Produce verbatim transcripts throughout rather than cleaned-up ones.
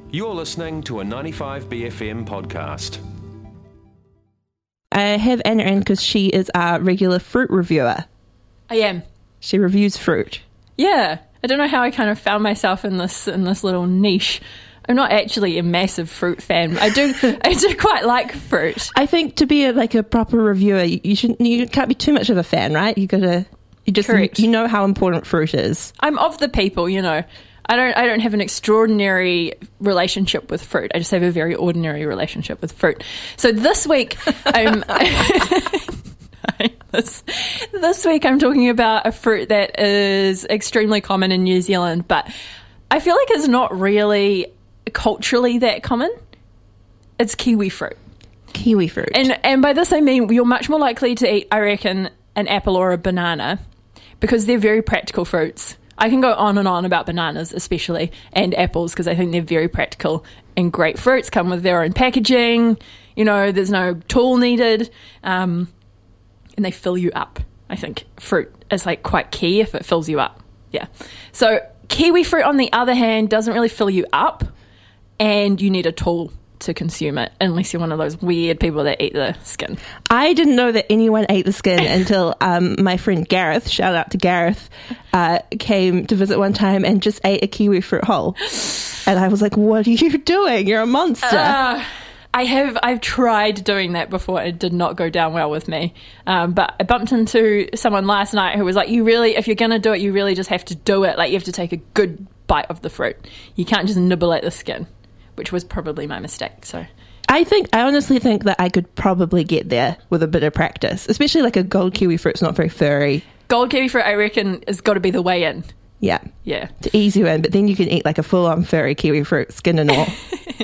You're listening to a ninety-five B F M podcast. I have Anna in because she is our regular fruit reviewer. I am. She reviews fruit. Yeah. I don't know how I kind of found myself in this in this little niche. I'm not actually a massive fruit fan. I do I do quite like fruit. I think to be a, like a proper reviewer, you, you shouldn't you can't be too much of a fan, right? You gotta you just Correct. you know how important fruit is. I'm of the people, you know. I don't I don't have an extraordinary relationship with fruit. I just have a very ordinary relationship with fruit. So this week I'm this, this week I'm talking about a fruit that is extremely common in New Zealand, but I feel like it's not really culturally that common. It's kiwi fruit. Kiwi fruit. And and by this I mean you're much more likely to eat, I reckon, an apple or a banana because they're very practical fruits. I can go on and on about bananas especially and apples because I think they're very practical and great fruits, come with their own packaging, you know, there's no tool needed, um, and they fill you up. I think fruit is like quite key if it fills you up. Yeah. So kiwi fruit on the other hand doesn't really fill you up and you need a tool to consume it unless you're one of those weird people that eat the skin. I didn't know that anyone ate the skin until um, my friend Gareth, shout out to Gareth, uh, came to visit one time and just ate a kiwi fruit whole. And I was like, what are you doing? You're a monster. Uh, I have, I've tried doing that before. It did not go down well with me. Um, but I bumped into someone last night who was like, you really, if you're going to do it, you really just have to do it. Like you have to take a good bite of the fruit. You can't just nibble at the skin. Which was probably my mistake. So, I think I honestly think that I could probably get there with a bit of practice, especially like a gold kiwi fruit's not very furry. Gold kiwi fruit, I reckon, has got to be the way in. Yeah, yeah, to ease you in. But then you can eat like a full-on furry kiwi fruit, skin and all.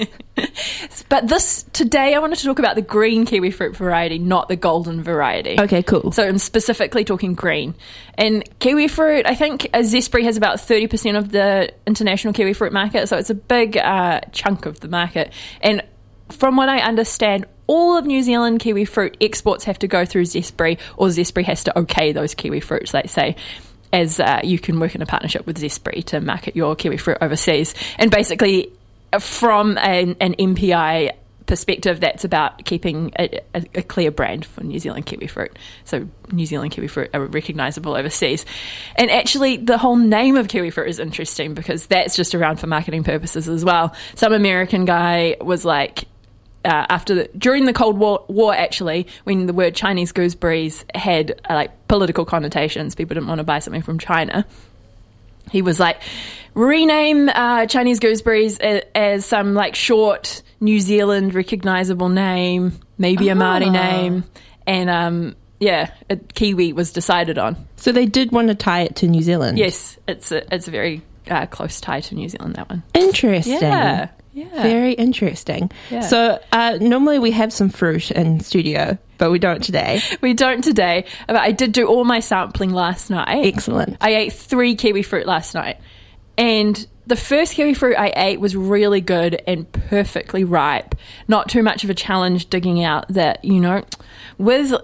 But this today, I wanted to talk about the green kiwi fruit variety, not the golden variety. Okay, cool. So I'm specifically talking green. And kiwi fruit, I think uh, Zespri has about thirty percent of the international kiwi fruit market, so it's a big uh, chunk of the market. And from what I understand, all of New Zealand kiwi fruit exports have to go through Zespri, or Zespri has to okay those kiwi fruits, they say. As uh, you can work in a partnership with Zespri to market your kiwi fruit overseas. And basically, from an, an M P I perspective, that's about keeping a, a, a clear brand for New Zealand kiwi fruit. So New Zealand kiwi fruit are recognisable overseas. And actually, the whole name of kiwi fruit is interesting because that's just around for marketing purposes as well. Some American guy was like, Uh, after the, during the Cold War, War, actually, when the word Chinese gooseberries had uh, like political connotations, people didn't want to buy something from China. He was like, rename uh, Chinese gooseberries as, as some like short New Zealand recognizable name, maybe a Māori Ah. name, and um, yeah, a Kiwi was decided on. So they did want to tie it to New Zealand. Yes, it's a it's a very uh, close tie to New Zealand, that one. Interesting. Yeah. Yeah. Very interesting. Yeah. So uh, normally we have some fruit in studio, but we don't today. We don't today, but I did do all my sampling last night. Excellent. I ate three kiwi fruit last night, and the first kiwi fruit I ate was really good and perfectly ripe. Not too much of a challenge digging out that, you know, with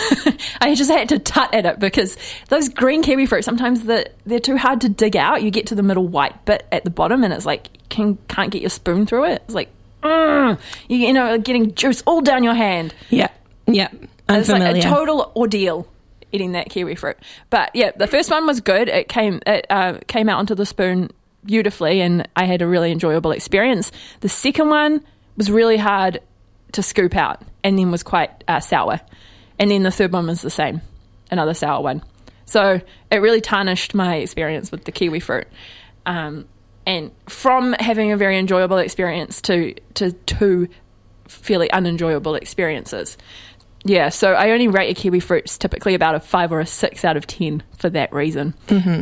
I just had to tut at it because those green kiwi fruit, sometimes the, they're too hard to dig out. You get to the middle white bit at the bottom and it's like, can, can't get your spoon through it. It's like, mm, you, you know, getting juice all down your hand. Yeah, yeah. I'm It's familiar. like a total ordeal eating that kiwi fruit. But yeah, the first one was good. It came it uh, came out onto the spoon beautifully and I had a really enjoyable experience. The second one was really hard to scoop out and then was quite uh, sour. And then the third one was the same, another sour one. So it really tarnished my experience with the kiwi fruit. Um, and from having a very enjoyable experience to, to two fairly unenjoyable experiences. Yeah, so I only rate a kiwi fruits typically about a five or a six out of ten for that reason. Mm-hmm.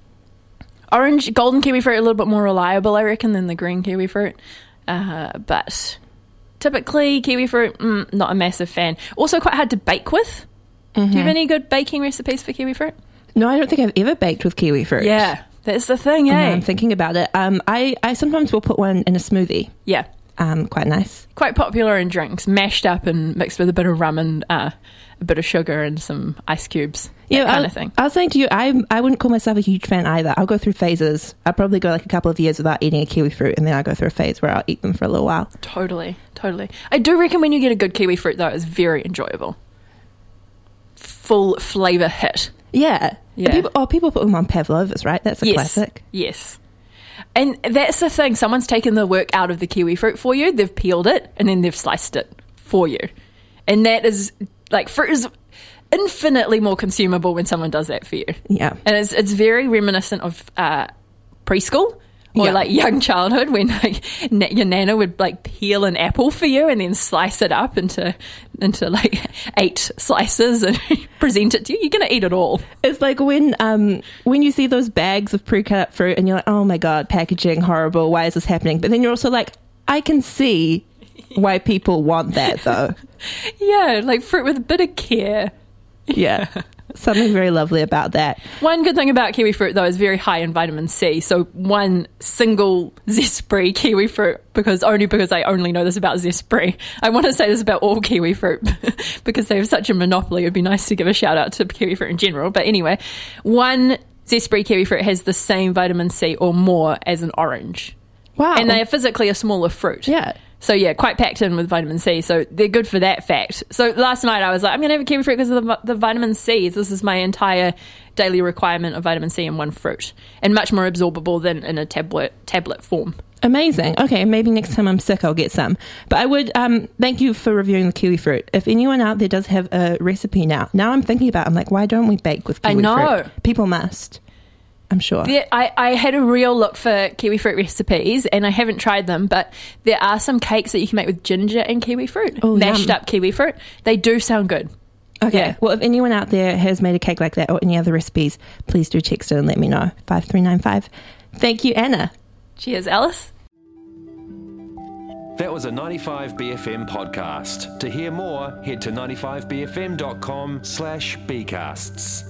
Orange, golden kiwi fruit, a little bit more reliable, I reckon, than the green kiwi fruit. Uh, but typically, kiwi fruit, mm, not a massive fan. Also quite hard to bake with. Mm-hmm. Do you have any good baking recipes for kiwi fruit? No, I don't think I've ever baked with kiwi fruit. Yeah, that's the thing, eh? Mm-hmm. I'm thinking about it. Um, I, I sometimes will put one in a smoothie. Yeah. Um, quite nice. Quite popular in drinks, mashed up and mixed with a bit of rum and uh, a bit of sugar and some ice cubes. Yeah, kind I, of thing. I was saying to you, I I wouldn't call myself a huge fan either. I'll go through phases. I'll probably go like a couple of years without eating a kiwi fruit, and then I'll go through a phase where I'll eat them for a little while. Totally, totally. I do reckon when you get a good kiwi fruit, though, it's very enjoyable. Full flavour hit. Yeah. Yeah. People, oh, people put them on pavlovas, right? That's a Yes. classic. Yes. And that's the thing. Someone's taken the work out of the kiwi fruit for you. They've peeled it and then they've sliced it for you. And that is, like, fruit is infinitely more consumable when someone does that for you. Yeah. And it's it's very reminiscent of uh, preschool or Yeah. like young childhood when like na- your nana would like peel an apple for you and then slice it up into into like eight slices and present it to you. You're gonna eat it all. It's like when um when you see those bags of pre-cut up fruit and you're like, oh my god, packaging horrible. Why is this happening? But then you're also like, I can see why people want that though. Yeah, like fruit with a bit of care. Yeah. Something very lovely about that. One good thing about kiwi fruit, though, is very high in vitamin C. So one single Zespri kiwi fruit, because only because I only know this about Zespri. I want to say this about all kiwi fruit because they have such a monopoly. It would be nice to give a shout out to kiwi fruit in general. But anyway, one Zespri kiwi fruit has the same vitamin C or more as an orange. Wow. And they are physically a smaller fruit. Yeah. So yeah, quite packed in with vitamin C. So they're good for that fact. So last night I was like, I'm going to have a kiwi fruit because of the, the vitamin C. This is my entire daily requirement of vitamin C in one fruit, and much more absorbable than in a tablet tablet form. Amazing. Okay, maybe next time I'm sick, I'll get some. But I would um, thank you for reviewing the kiwi fruit. If anyone out there does have a recipe now, now I'm thinking about it, I'm like, why don't we bake with kiwi I know. fruit? People must. I'm sure. There, I, I had a real look for kiwi fruit recipes, and I haven't tried them, but there are some cakes that you can make with ginger and kiwi fruit, Oh, mashed yum. up kiwi fruit. They do sound good. Okay. Yeah. Well, if anyone out there has made a cake like that or any other recipes, please do text it and let me know. five three nine five. Thank you, Anna. Cheers, Alice. That was a ninety-five B F M podcast. To hear more, head to ninety-five b f m dot com slash bcasts.